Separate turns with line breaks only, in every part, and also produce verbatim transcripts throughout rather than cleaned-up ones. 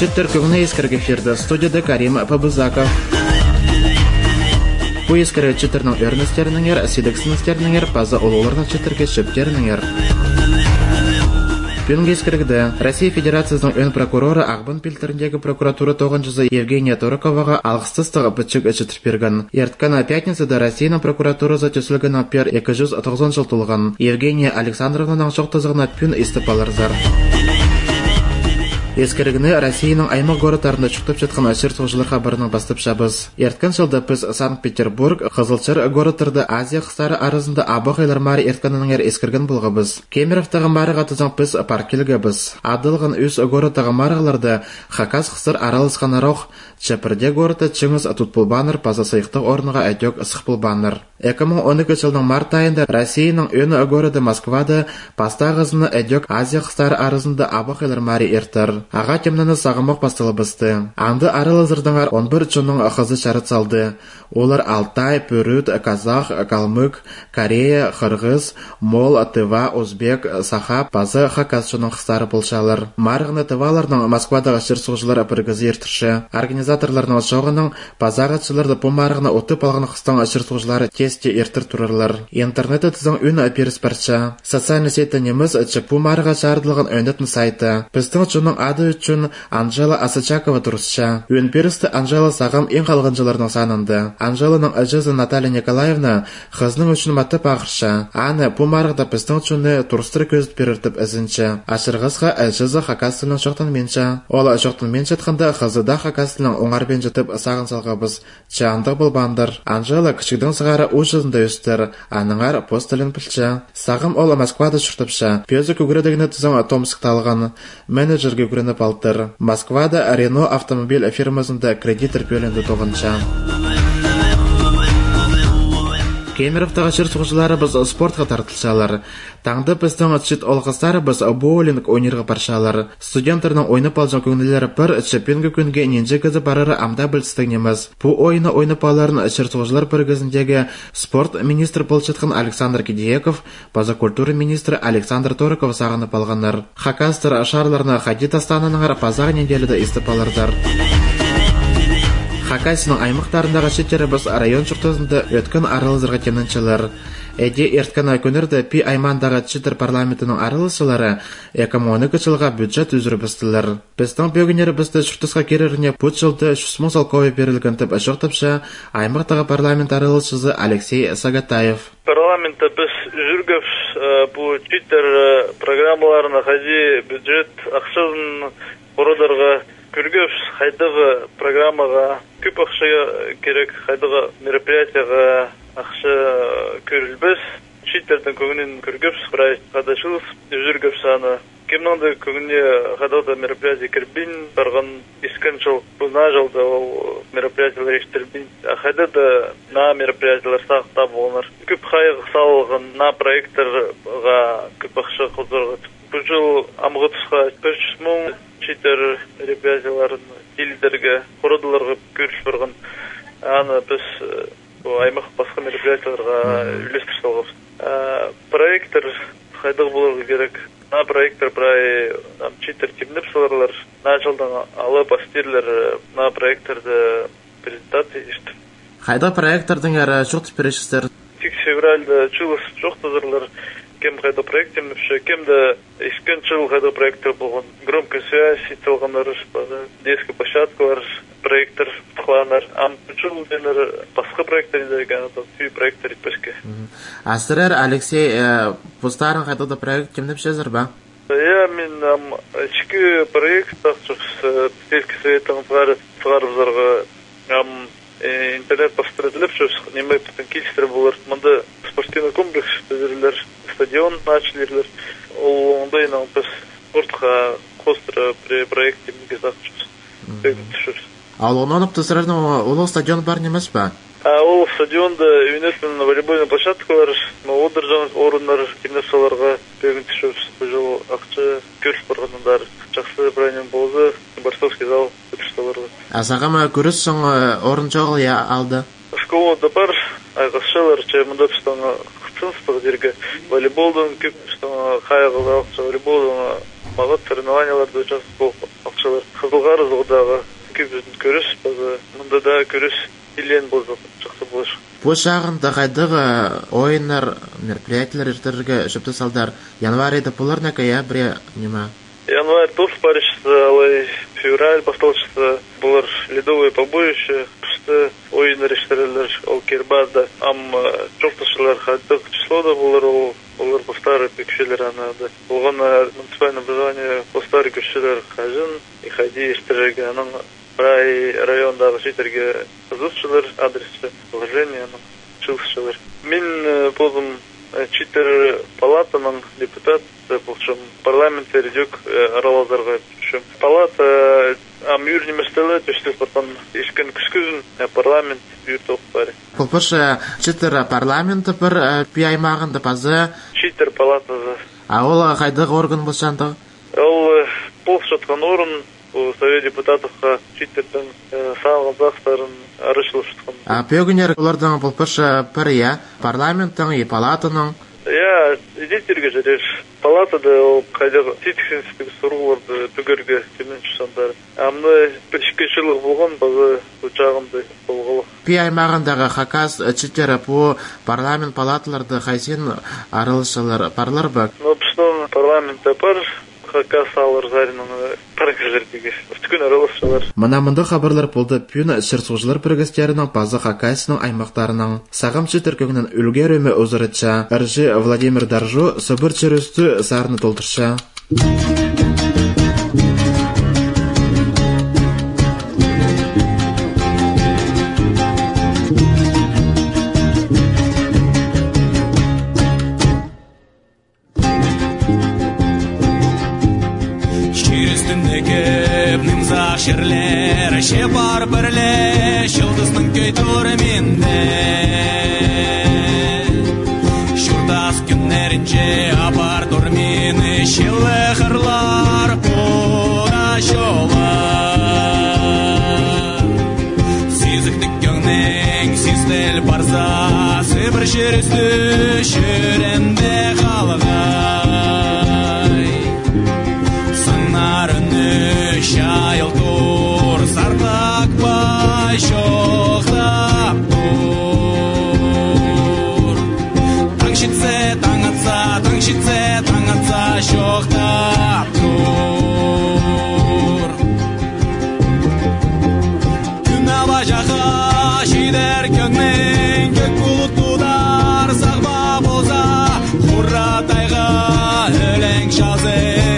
Читтер көңіне ескірге ферді. Студияда Карим Пабызаков. Бу ескірі читтернің өрністерінің ер, сидексіністерінің ер, паза олуларының читтерге шөптерінің ер. Бүгінгі ескіргіде Россия Федерациясының өн прокуроры Ақбын пилтеріндегі прокуратура тоғыншысы Евгения Тороковаға алғыстыстығы бітчік ішітір берген. Ерткана пятницада Россияның прокуратурасы төсілген аппер екі жүз тоғызыншы жыл тұлған. Евгения Александровнаның шоқтызығына пүн истіпаларзар. Ескіргіні Россияның аймақ городтарында чүктіп жатқан әсер соғжылы хабарының бастып шабыз. Ерткан жылда біз Санкт-Петербург, Қызылчар городтарды Азия қыстары арызында абық айлар мары ертканының ер ескірген болғабыз. Кемеровтағы марыға тұзан біз паркелгабыз. Адылған үз городтағы марығыларды Хакас қыстар аралысқан арақ, Чепірде города чыңыз тұтпыл баныр, паза сайықтық орныға әтек сықпыл баныр. екі мың он екі жылдың март айында Россияның өні города Москвада пастағызыны әтек Азия қыстары арызында абық айлар мары ертір. Аға темнаны сағымақ бастылы бісті. Анды арылызырдыңар он бір чонның ақызы шарыт салды. Олар Алтай, Пүріт, Казах, Калмык, Корея, Қырғыз, Мол, Тыва, Узбек, Саха, Пазы, Хакас чонның қыстары болшалар. Марғыны тываларның Москвадағы шыр соғжылар апырғызы ертірші. Организаторларның шоғының пазағатшыларды по марғыны отып алған қыстың шыр соғжылары тесте ертір тұрырлар. Интернеті тізің үн әперіс парча. Социальный сайты неміз чыпу марға шардылған өндетін сайты. Біздің чонның ады үшін Анжела Асачакова тұрысша. Өн перісті Анжела сағым ең қалғынжыларының санынды. Анжеланың әжізі Наталья Николаевна қызның үшін матып ақырша. Аны бұл марғыда біздің үшіні тұрыстыры көзіп беріртіп әзінші. Ашырғызға әжізі Хакастылың жоқтын менші. Ола жоқтын менші етқанда қызыда Хакастылың оңар бен жетіп сағын салғабыз. Чағындық бұл бандыр. Анжела кішігдің сығары ұшызында өстір. Аныңар постылын пілші. Сағым ола Москвада шұртыпша. Пезі күгіредігіні түзің Томскталған. Менеджерге күрініп алтыр. Москвада Рено автомобиль фирмасында кредитір бөлінді тоғынша. Кемеровтағы шыр соғжылары біз спортқа тартылшалар. Таңды біздің үтшет олғыстары біз боулинг ойнырға паршалар. Студентерінің ойнып алжан көңілері бір чемпионғы күнге ненже кізі барары амда білістігінеміз. Бұл ойыны ойнып аларын шыр соғжылар біргізіндегі спорт министр болшетқан Александр Кедиеков, база культура министрі Александр Тороков сағынып алғандар. Хакастыр шарларына Хадид астанының пазағы неделіде істіп алардар. Хакасияның аймақтарындағы шеттері біз район шұртызында өткен арылызырға темніншілер. Әде ерткана көнірді пи аймандағы четтер парламентінің арылысылары екі мың он екі жылға бюджет үзірі бістілер. Біздің бөгінері бізді шұртызға кереріне бұд жылды жүз мың салковы берілген тіп әшіқтіпші аймақтағы парламент арылысызы Алексей Сагатаев.
Парламентта біз жүргіп бұл четтер программаларына қади бюджет ақшылын қорыдарға көргөш қайдағы программаға көп ақша керек, қайдағы мероприятияға ақша көрілбіз. Шеттердің көңінен көргөш құрай қадашылыз жүргөш саны. Кемніңді көңіне қадағда мероприятия кірбін барған искен жыл, бұна жылда ол мероприятиялар ештірбін. Қайдада на мероприятиялар сақта болыныр. Көп қайғы салылған на проекторға көп ақша қылдырғы. Бұл жыл амғы тұсқа үш жүз мың шеттер мероприятияларын елдерге, қорыдыларға көріш барған. Аны біз аймақ басқа мероприятияларға үлестір салғыз. Проектор қайдағы болырғы керек. На проектор бірай шеттер темніп саларлар. На жылдан алып астерлер на проекторды презентация ешті.
Қайда проектордың әрі жоқты перешістер?
Тек февральда чылыс жоқтызырлар. Кем қайда проект темніпші, кемді искен жыл қайда проекттер болған. Громкая связь, италғанар, детский площадкалар, проекттер тұқланар. Ам жыл денер басқа проекттер едерген, түй проекттер етпеске.
Астырер, Алексей, бұстарын қайда да проект темніпшезір ба?
Я, мен ішкі проект тақшықсы, сельский советтің тұғарызарға интернет построилып, немай бүтін келістері болар. Мұнда спортивный комплекс өздерлер, стадион началерлер. Ол ондайынан біз спортқа қостыры проекте мегіз ақшымыз.
Ал оны анып тұсырардың олы стадион бар немес ба?
Ол стадионда юнесмен волейбольный площадкалар, одыржан орындар, темнесаларға бөгін түшіп, бұл жыл ақчы көріш барғанындар. Жақсы брайнен болды, Барсовский зал өтішталарды.
А сағама көріс соң орын жоғыл я алды?
Школада бар, айғасшалар, че мұнда пістаңа қытсыныстығы дерге волейболдың көп пістаңа қайғылы ақчы волейболдың мағат соревнованияларды участвовал акчалар кызылгар зогдагы күбүздүн көрүс базы мында да көрүс илен болду чыкты болуш.
Бу шагында кайдыгы ойыннар, мероприятиялар иртерге шөптө салдар. Январь айда булар ноябрь нема?
Январь тоже паришься, алай февраль башталышты. Булар ледовые побоища, пусты ойындар иштирилер ол Кербада. Ам чоктошылар кайдык числода булар ол олар постары көчөлөр анада. Болгона муниципальное образование постары көчөлөр кажын и ходи иштирге анын рай райондагы шетерге кызыкчылар адресы положение анын чыгышчылар. Мен болдум читер палатанын депутат болчум парламентте жок аралазарга түшүм. Палата ам юрний местеле түштүк потом ишкен күскүзүн парламент бюртоп бар.
Полпоша читер парламентте бир пиаймагында пазы
читер палата.
А ол кайдыгы орган болсанды?
Ол полшоткан орын у совет депутатовка читерден сагын зактарын арышылып жаткан.
А пөгүнөр улардан полпоша пария парламенттин и палатанын
Я идетерге жереш палатада ол кайдыгы ситиксинстик суроолорду түгөргө төмөнчү сандар. Амны бешкечилик болгон базы учагында болгон.
Пи аймагындагы хакас читер по парламент палаталарды хайсен аралышалар парлар ба.
Ну, пустон парламентте пар хакасалар заринын парагажердиги түкөн аралашалар.
Мына мында хабарлар болду. Пүн сырсуулар бригадаларынын базы хакасынын аймактарынын сагам читер көгүнөн үлгөрөмө озорача Ржи Владимир Даржо собор чөрөстү сарны толтурча.
Şirler şepar birle şıldızның köy törümünde Şurdas günlerince apar durmini şilli hırlar Ura şolar Siziklik göngnen sizdel barza Sibir şirüstü şüremde kalgay Sınarını şayıl Sardak bay şoxtap dur Taң şitse taң atsa, taң şitse taң atsa şoxtap dur Gün abajağa şider köngmen Kök bulut tudar sağba bolsa Hurra tayga ölen şazı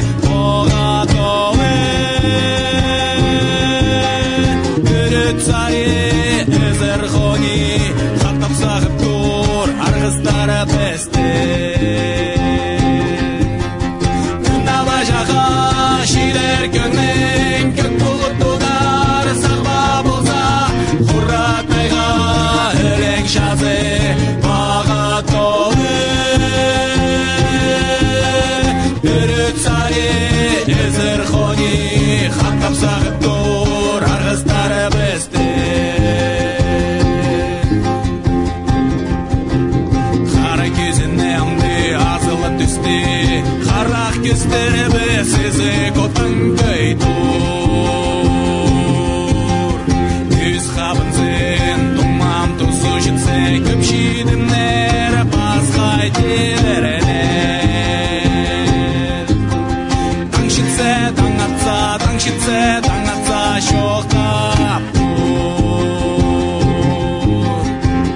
Sizi kotan köytur Yüz xabınzın Dumam tuzu jitse Köpşidinler Pasqay dilerler Taң şitse, taң atsa Taң şitse, taң atsa Şoxtap dur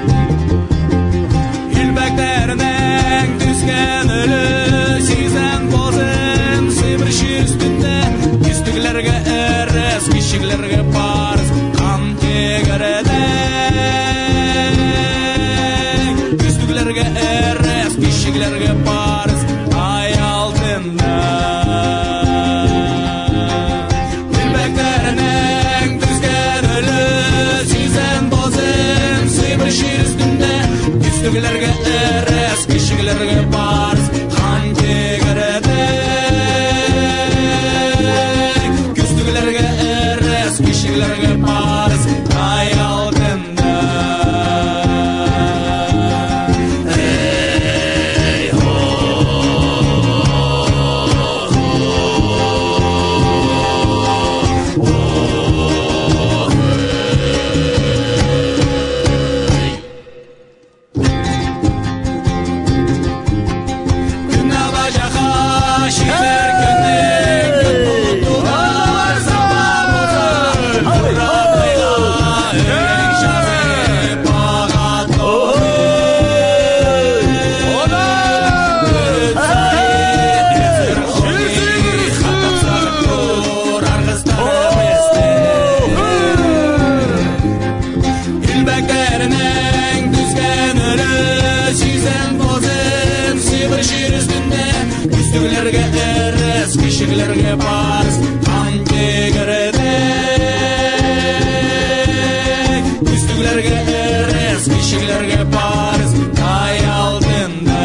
Hilbeklerden Düzgen ölü Sizen bozun Sibir şirüstünde Küstüklerge eres Kişiklerge parız Kan tegereden Küstüklerge eres Kişiklerge parız Ay altında Bilbeklerinin Düzgen ölü Sizen bozun Sibir şirüstünde Küstüklerge eres Kişiklerge parız Kan tegereden Küstüklerge eres Kişiklerge parız Ay altında Ey ho ho. Үстүлерге эрес, кишилерге парыз, тай алдында.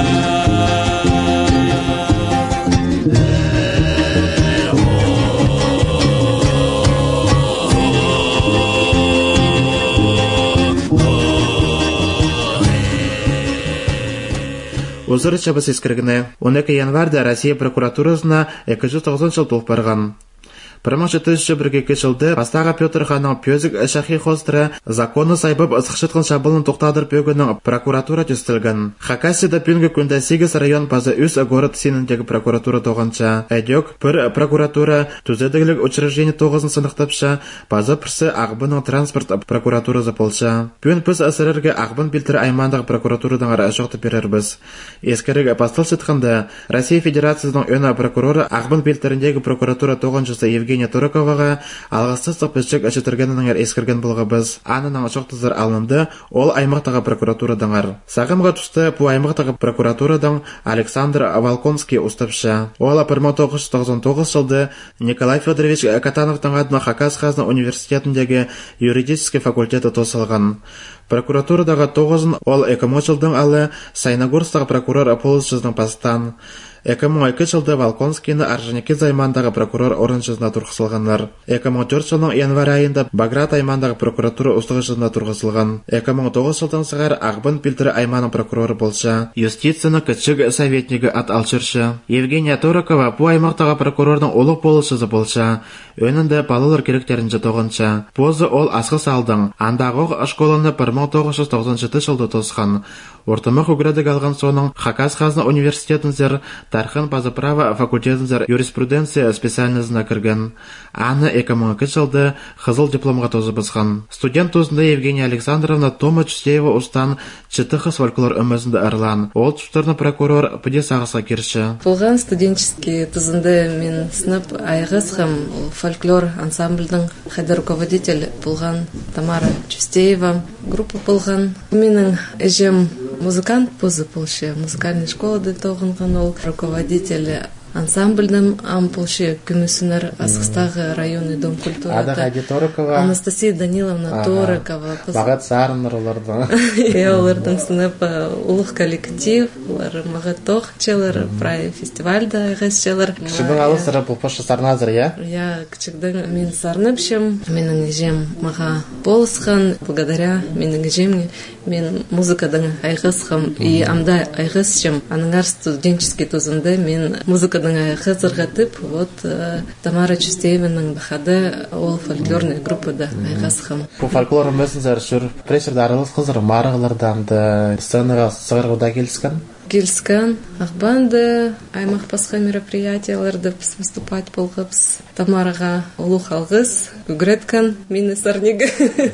Узыр чабыс искергіне, он екі январда Россия прокуратурасына екі жүз тоғызыншы жыл толып барған. бір мың жеті жүз бірге жылды бастағы Петр ханның пөзік шахи хостыры законы сайбып ысықшытқын шабылын тоқтадыр пөгінің прокуратура түстілген. Хакасияда пүнгі күнді сегіз район пазы үз город сеніндегі прокуратура тоғынша. Әдек бір прокуратура түзедігілік учреждение тоғызын сынықтапша, пазы пірсі Ағбының транспорт прокуратура заполша. Пүн піз әсірерге Ағбын білтірі аймандағы прокуратурадан ара жоқты берербіз. Ескерігі пастыл сетқында Россия Федерациясының өна прокуроры Ағбын білтіріндегі прокуратура тоғыншысы Евгений Тураковаға алғысыз сапышчык әшетіргенініңер ескерген болғабыз. Анының шоқтызыр алынды, ол аймақтағы прокуратурадаңар. Сағымға түсті бұл аймақтағы прокуратурадан Александр Волконский ұстапшы. Ол бір мың тоғыз жүз тоқсан тоғыз жылды Николай Федорович Катановтың адына Хакас Қазна университетіндегі юридический факультеті тосылған. Прокуратурадағы тоғызын ол екі мың жылдың алы Сайнагорстағы прокурор Аполлосчыздың пастан. екі мың екі жылда Волконскийні Аржанеки займандағы прокурор орыншызына тұрғысылғанлар. екі мың төрт жылдың январь айында Баграт аймандағы прокуратура ұстығышызына тұрғысылған. екі мың тоғыз жылдан сығар Ағбын Пилтірі айманың прокуроры болша. Юстицияны кітшік советнигі ат алшыршы. Евгения Туракова бұл аймақтағы прокурордың олық болышызы болша. Өнінде балылар керектерінжі тоғынша. Позы ол асқы салдың. Андағы школаны бір мың тоғыз жүз тоқсан жеті жылды тосқан. Ортымық үгіреді қалған соның Хакас Қазна университетінзер Тархан Пазаправа факультетінзер юриспруденция специальнызына кірген. Аны екі мың екі жылды қызыл дипломға тозы бізған. Студент тозында Евгения Александровна Тома Чустеева ұстан чытықыз фольклор өмізінде әрлан. Ол тұштырны прокурор пүде сағысқа керші.
Болған студенческий тозында мен сынып айғыз хам фольклор ансамбльдің қайда руководитель болған Тамара Чустеева. Группа болған. Менің әжем музыкант позы полше, музыкальной школы тоғынған ол, руководитель ансамбльным ам полше күмісінер Асқыстағы районный дом культуры.
Ада Хади Торакова.
Анастасия Даниловна Торакова.
Бағат сарыныр олардың.
Я олардың сынып ұлық коллектив, олар мағат тоқ челер, прай фестивальда айғыз челер.
Кішігдің алы сыры бұл пашы сарназыр, я?
Я кішігдің мен сарныпшым, менің жем маға болысқан, благодаря менің жемге мен музыкадан айғызқым и амда айғызшым. Аныңар студенческий тозында мен музыкадан айғызырғатып, вот Тамара Чустееваның бақады ол фольклорный группада айғызқым.
Бұл фольклор өмесінзер шүр прессерді арылыз қызыр марығылардан да сценаға сығырғыда келіскен?
Келіскен, ақбанды аймақ басқа мероприятияларды выступать болғапс. Тамараға ұлық алғыз, үгіреткен мені сарнегі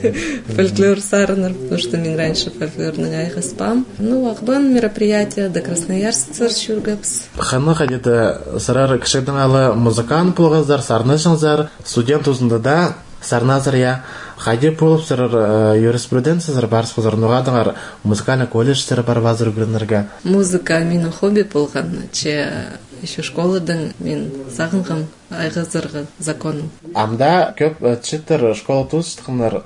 фольклор сарыныр, потому что мен раньше фольклорның айғызпам. Ну, ақбан мероприятия да Красноярсцар шүргапс.
Қаны қадеті сырары кішігдің алы музыкант болғыздар, сарны жыңзар, студент ұзында да сарназыр я. Қайде болып сырыр юриспруденция барыс қызыр нұғадыңар музыкальный колледждер бар вазыр үгірінерге?
Музыка менің хобби болған, че еще школадың мен сағынғым айғызырғы законым.
Амда көп читтер школа туыстықынар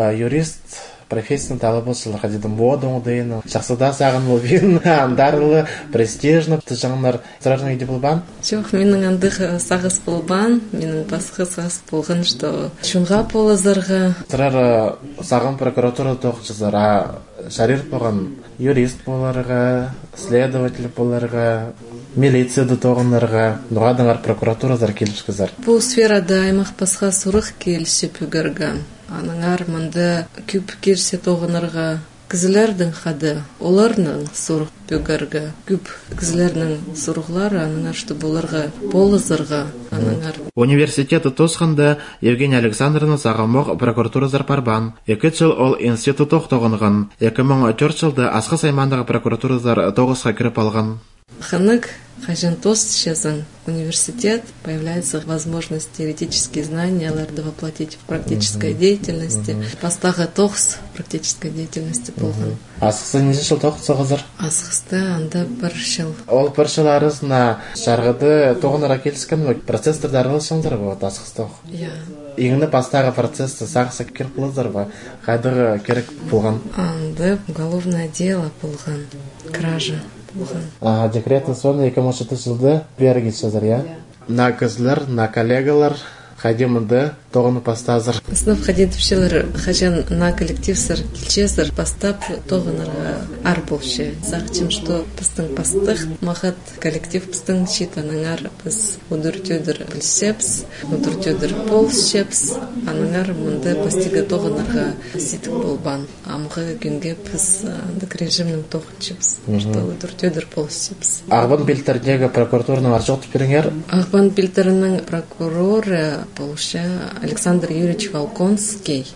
юрист профессияны талы болсылы қадедім бодың ұдайын жақсыда сағын бұл бейін андарылы престижны тұжаңынар сұрарың еді болбан?
Жоқ, менің андық сағыз болбан, менің басқы сағыз болған, что шунға полызырғы.
Сұрар сағын прокуратура тоқчызыр, а шарир болған юрист боларға, следователь боларға, милицияды тоғынарға, нұғадыңар прокуратура зар келішкізар.
Бұл сферада аймақ басқа сұрық келіші пүгіргі. Аныңар мында күп керсе тоғынырға кізілердің қады, оларның сұрық пүгіргі. Күп кізілердің сұрықлары аныңар, что боларға болызырға аныңар.
Университеті тосқында Евгения Александровна сағамоқ прокуратура зарпарбан. Екі жыл ол институт тоқтоғынған. екі мың төрт жылда Асқы Саймандағы прокуратура зар тоғызға кіріп алған.
Ханық Хажан тост сейчас университет, появляется возможность теоретические знания ларды воплотить в практической uh-huh. деятельности. Uh-huh. Пастаға тоғыз практической деятельности болған.
Uh-huh. Асқысы неше жыл тоғыз соғызыр?
Асқысты анда бір жыл.
Ол бір жыл арызына шарғыды тоғынара келіскен процестерді арылышыңызыр болады асқыс тоғы?
Я.
еңді пастағы процесті сақсы кер қылыздар ба? Қайдағы керек болған?
Анды уголовное дело болған, кража болған.
А, декретный сон екі мың он жетінші жылды бергі сөздер, я? На кызлар, на коллегалар, Хадимынды тоғыны пастазыр.
Сынып хадетіпшілер хажан на коллективсір келчезір бастап тоғынырға ар болшы. Сақчым, что пыстың пастық мақат коллектив пыстың шитаныңар біз удыртөдір білсепс, удыртөдір полсепс, аныңар мұнды пастиға тоғынырға ситік болбан. Амғы күнге біз андық режимнің тоғынчепс, что удыртөдір полсепс.
Ағбан билтердегі прокуратурының арчоқты періңер?
Ағбан билтерінің прокуроры Полша Александр Юрьевич Волконский,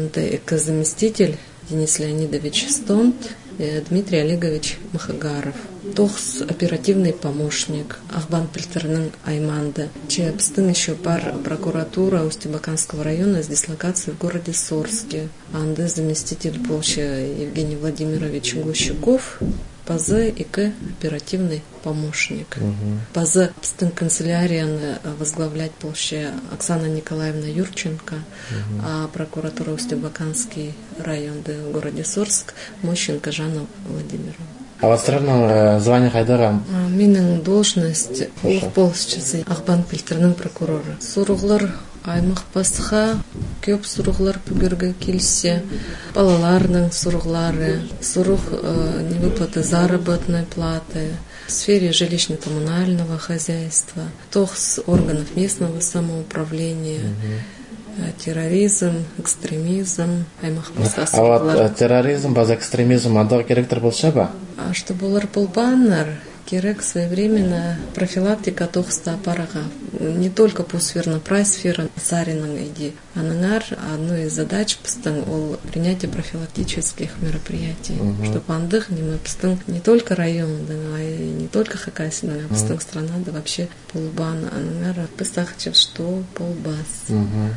заместитель Денис Леонидович Стонт, Дмитрий Олегович Махагаров. Тохс оперативный помощник Ахбан Пильтерның Айманды. Чепстың еще пар прокуратура Устебаканского района с дислокацией в городе Сорске. Анды заместитель Полша Евгений Владимирович Глущуков. Пазы и К оперативный помощник. Угу. Пазы пстын канцелярияны возглавлять полще Оксана Николаевна Юрченко, угу. А прокуратура Устебаканский район в городе Сорск Мощенко Жанна Владимировна.
А вас странно звание Хайдара?
Минин должность полщицы Ахбан Пильтерның прокуроры. Суруглар аймақ басқа көп суруглар бүгерге келсе, балаларның суруглары, суруг э, невыплаты заработной платы, в сфере жилищно-коммунального хозяйства, тохс органов местного самоуправления, угу. Терроризм, экстремизм, аймақ басқа суруглар.
А вот терроризм, баз экстремизм, андығы керектір болса ба?
А что болар болбаннар? Керек своевременно профилактика тохста парага. Не только по сферна прай сфера царинам иди. Анангар одну из задач пстын ол принятие профилактических мероприятий. Угу. Чтобы андых не мы пстын не только район, да, а и не только Хакасия, а пстын страна, да вообще полбан. Анангар пыстахчев что полбас.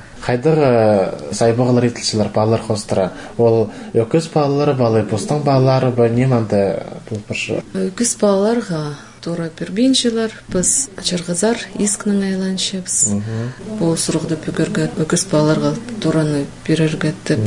Хайдыр сайбағылар етілшілер балалар қостыра. Ол өкіз балалары балы, пустың балалары ба неманды бұлпыршы?
Өкіз балаларға тура пербинчилар, біз чарғызар искның айланшепс. Бұл сұрғды бүгіргі өкіз балаларға тураны перергеттіп.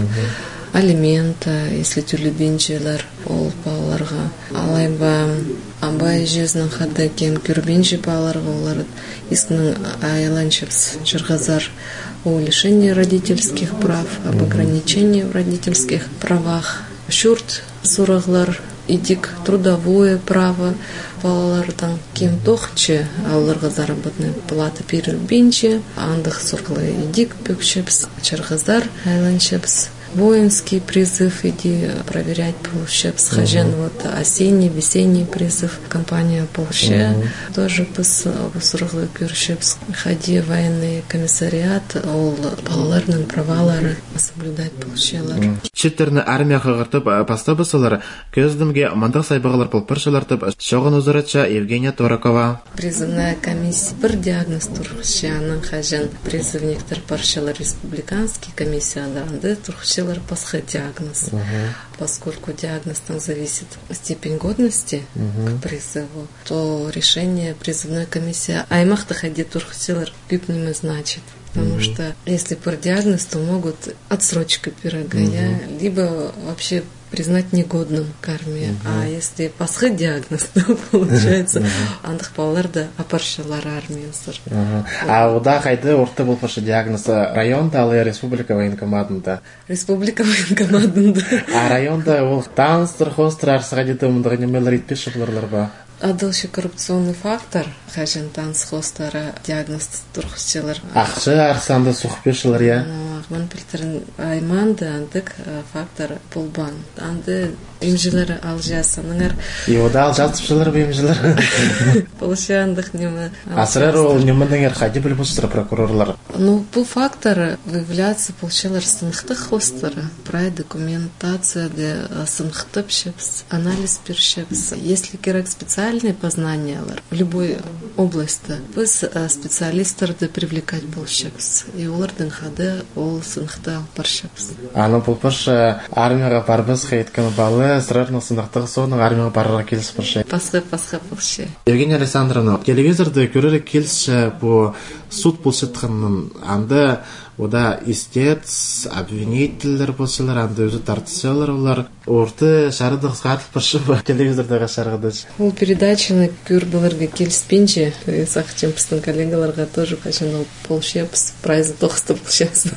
Алимента, если түрлі бинчилар, ол балаларға. Алайба Амбай жезінің қады кен күрбенжі балаларға олар искның айланшепс чарғызар. О лишении родительских прав, об ограничении в родительских правах. Шурт сураглар, идик трудовое право, балалардан кем тохче, алларға заработная плата перербинче, андық сурглы идик пөкшепс, чарғызар айланшепс. Воинский призыв, иди проверять полще, схожен вот осенний, весенний призыв, компания полще, uh-huh. Тоже пыс усурглы кюршепс, ходи военный комиссариат, ол балаларның правалары соблюдать полщелар.
Читтерні армия қағыртып пастабысылар, көздімге мандық сайбағылар полпыршылартып, шоғын ұзыратша Евгения Торакова.
Призывная комиссия, бір диагноз турхщаның хажен, призывниктер паршылар республиканский комиссия, да, турхщаның пасхы диагноз, uh-huh. Поскольку диагноз там зависит степень годности uh-huh. к призыву, то решение призывной комиссии аймахта ходи турхсилар пипнем значит. Потому uh-huh. что если по диагноз, то могут отсрочка пирога, uh-huh. либо вообще признать негодным к армии. Uh-huh. А если пасхы диагноз, то получается андық балаларды апаршылар армия сыр.
А уда қайды орты бұл пашы диагнозы районда, алы республика военкоматында?
Республика военкоматында.
А районда ол таныстыр, хостыр, арсыға деті мұндығы немелер етпеші бұларлар ба?
Адылшы коррупционный фактор, хажен танс хостара диагноз турхсилар.
Ақшы арсанды сұқпешілер, я?
Ахман пілтерін айманды андық фактор полбан. Анды имжилері алжасыныңар.
И ода алжасыпшылар бы имжилер?
Полшы андық немі.
Асырар ол неміндіңер қайды біліп ұстыры прокурорлар?
Ну, бұл фактор выявляется полшылар сынқты хостара. Прай документация де сынқты пшепс, анализ першепс. Если керек специальные познания в любой области, біз специалистерді привлекать полшепс. И олардың хады ол сынқты паршепс.
Аны бұл паш армияға барбыз қайтканы балы, сырарның сынықтығы соның армияға барыға келіс паршы.
Пасқы, пасқы полшы.
Евгения Александровна, телевизорды көрері келісші бұл суд полшетқанның, анды Ода истец, обвинительлер болсалар, анда өзі тартысалар олар. Орты шарыдық сқатып бірші телевизордаға шарғыдыш.
Ол передачаны көрбілерге келіспенше, сақчым пыстың коллегаларға тоже қашан ол полшепс, прайзы тоқысты полшепс.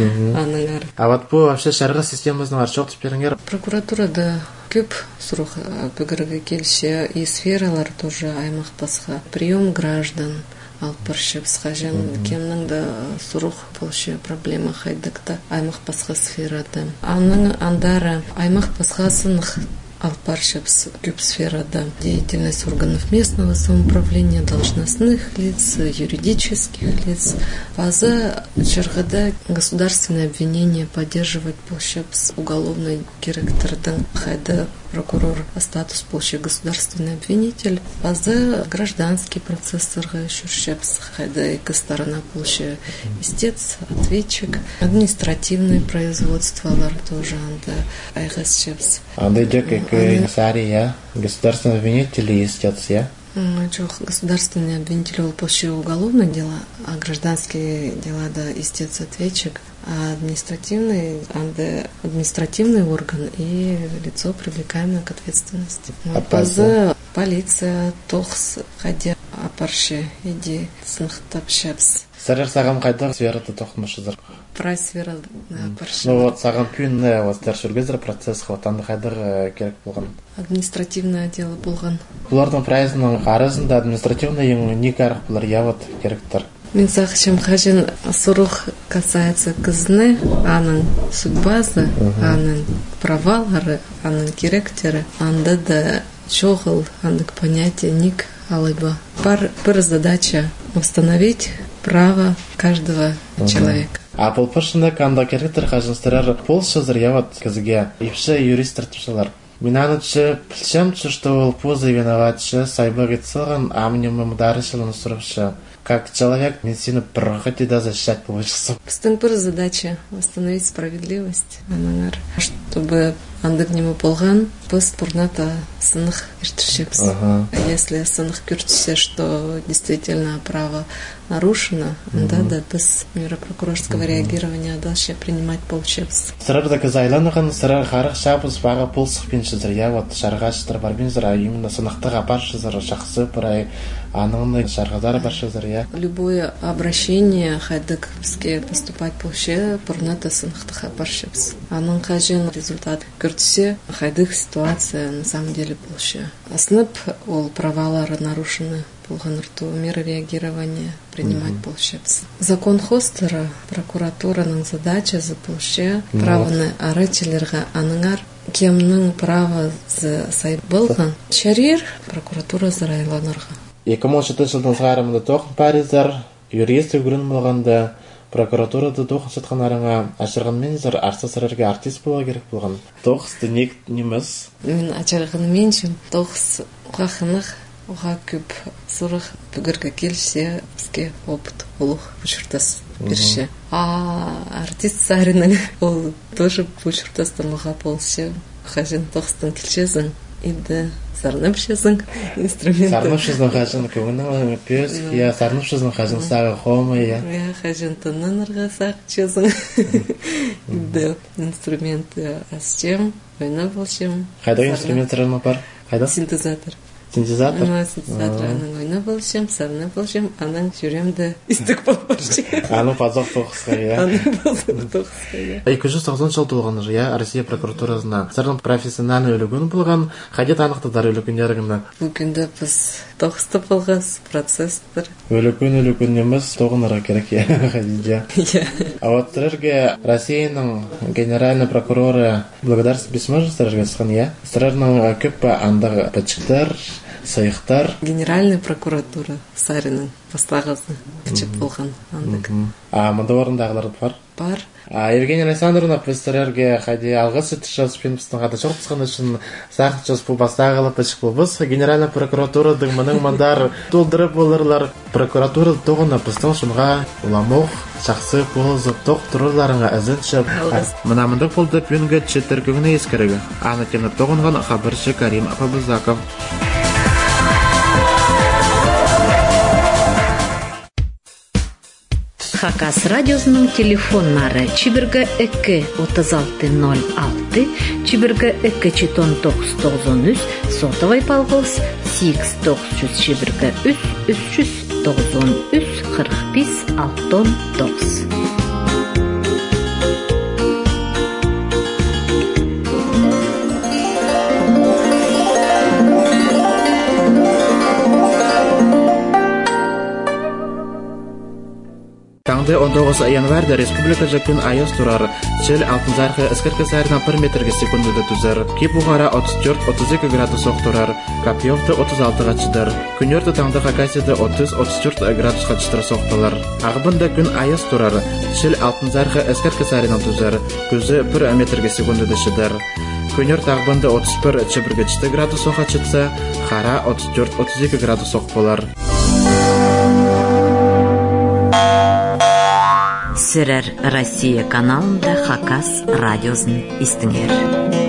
Аның ары.
А вот бұл вообще шарғы системасының аршоқ түшперіңер?
Прокуратурада көп сұрақ бүгірге келше, и сфералар тоже аймақ басқа. Прием граждан алып біршепс қажен, кемнің да сұрақ полше проблема хайдықта аймақ басқа сферада. Аның андары аймақ басқа сынық алып біршепс көп сферада. Деятельность органов местного самоуправления, должностных лиц, юридических лиц. База чергада государственное обвинение поддерживать полшепс уголовный директордың хайда прокурор статус полше государственный обвинитель. База гражданский процессорға шуршепс хайда эко сторона полше истец, ответчик. Административное производстволар тоже анда айғасшепс.
Анда идек эко сари, я? Государственный обвинитель и истец, я?
Государственный обвинитель ол полше уголовное дело, а гражданские дела да истец, ответчик. А административный, административный орган и лицо, привлекаемое к ответственности.
А
база полиция, тохс, ходя, апарше, иди, сынықтапшапс.
Сарар сағам қайда сфераты тоқмышызыр?
Прай сфера апарше.
Ну вот сағам пүйінне остар жүргізір процесс хватанды қайдар керек болған?
Административное дело болған.
Бұлардың прайзының арасында административный ең не қарық бұлар яват керектер?
Мен сақшым қажен сұрух касается кызны, аның судьбазы, аның правалары, аның керектері, анда да чоғыл, андық понятие ник алайба. Пар бір задача установить право каждого человека.
А бұл пашында канда керектер қажынстырар пол шызыр яват кізге, епші юристер тұшылар. Мен анытшы пілшемші, что ол позы виноватшы, сайбы ғытсылған амнем мымдарышылын сұрыпшы. Как человек, мен сені бірғыт еда защищать получится.
Пыстың бір задача восстановить справедливость, анаңар, чтобы андық нему болған, біз бұрната сынық иртішепс. Если сынық күртісе, что действительно право нарушено, анда да біз мера прокурорского реагирования дальше принимать полчепс.
Сырар да кызайланығын, сырар қарық шабыз баға полсық пеншізір, я вот шарғаштыр бар бензір, а именно сынықтыға баршызыр, шақсы пырай, аныңны шарғазар баршызыр, я.
Любое обращение хайдык бізге поступать полше, бұрната сынықтыға баршепс. Аның қажен результат күртісе, хайдык ситуация на самом деле полше. Аснып ол правалары нарушены. Болған рту меры реагирования принимать mm-hmm. полшепс. Закон Хостера, прокуратураның задача за полше, mm-hmm. праваны арачелерға аныңар, кемнің права за сай болған, шарир прокуратура зарайланырға.
екі мың он жетінші жылдың сағарымында тоқын паризар, юрист өгірін болғанда, прокуратурада тоқын шатқан арыңа ашырған мензір арса сырырге артист бола керек болған. Тоқысты нек неміз?
Мен ачарған меншім, тоқыс ұқақынық, оға көп сұрық бүгірге келсе, бізге опыт ұлық бұшыртас берше. А артист сарының ол тоже бұшыртастан оға болсе, қажын тоқыстан келшезің, иді сарнып шезің инструменты.
Сарнып шезің қажын көңінің пөз, я сарнып шезің қажын сағы қомы, я.
Я қажын тынынырға сақ шезің. Иді инструменты асчем, ойна болшем.
Қайда инструменттарының бар? Қайда?
Синтезатор.
Синтезатор?
Ама синтезатор аның ойна болшем, сарны болшем, аның жүремді істік болбаршем.
Аның пазақ тоқысқа, я.
Аның пазақ тоқысқа, я.
екі жүз тоқсан жыл толған жы, я, Россия прокуратурасына. Сарның профессиональный өлігін болған, қадет анықтыдар өлігіндерігінді?
Бүгінді біз тоқысты болғас, процесстер.
Өлігін өлігін еміз тоғынырға керек, я, қадеде. А вот сырырге Россияның генеральный прокуроры благодарство письмо сырырге сықын, я. Сырырның көп андығы пачықтар, сайықтар.
Генеральная прокуратура Сарының бастағызы кішіп болған андық.
А мұнда орындағылар бар?
Бар.
А Евгения Александровна пөстерерге қайде алғыс өтішіз пенпістің қада жоқ тұсқан үшін сақыт жос бұл бастағылы пәшік бұл біз Генеральная прокуратурадың мұның мандар толдырып олырлар прокуратура тоғына пістің шынға уламоқ шақсы болызып тоқ тұрырларыңа әзін шып. Мұна мұндық болды пүйінгі четтер көгіне ескірігі. Аны кені тоғынған қабыршы Карим Апабызаков.
Хакас радиосының телефоннары чибирге эки отуз алты ноль алты, чибирге эки четон тогуз тогузон үч, сотовый палгылыс сегиз тогуз жүз чибирге үч үч жүз тогузон үч кырк беш алтын тогуз.
Таңды он тогуз январда республикада күн аяз турар. Жел алтын зархы ысқырқы сайрынан бір метрге секундада түзер. Ки Бугара отуз төрт отуз эки градус соқтурар. Копьевда отуз алтыға чыдар. Күнерді таңды Хакасияда отуз отуз төрт градусқа чыдар соқтылар. Ағыбында күн аяз турар. Жел алтын зархы ысқырқы сайрынан түзер. Күзі бір метрге секундада чыдар. Күнер тағбында отуз бір чыбырға жеті градус соқа чытса, Хара отуз төрт отуз эки градус соқ болар.
Сірер Россия каналында Хакас радиосын истіңер.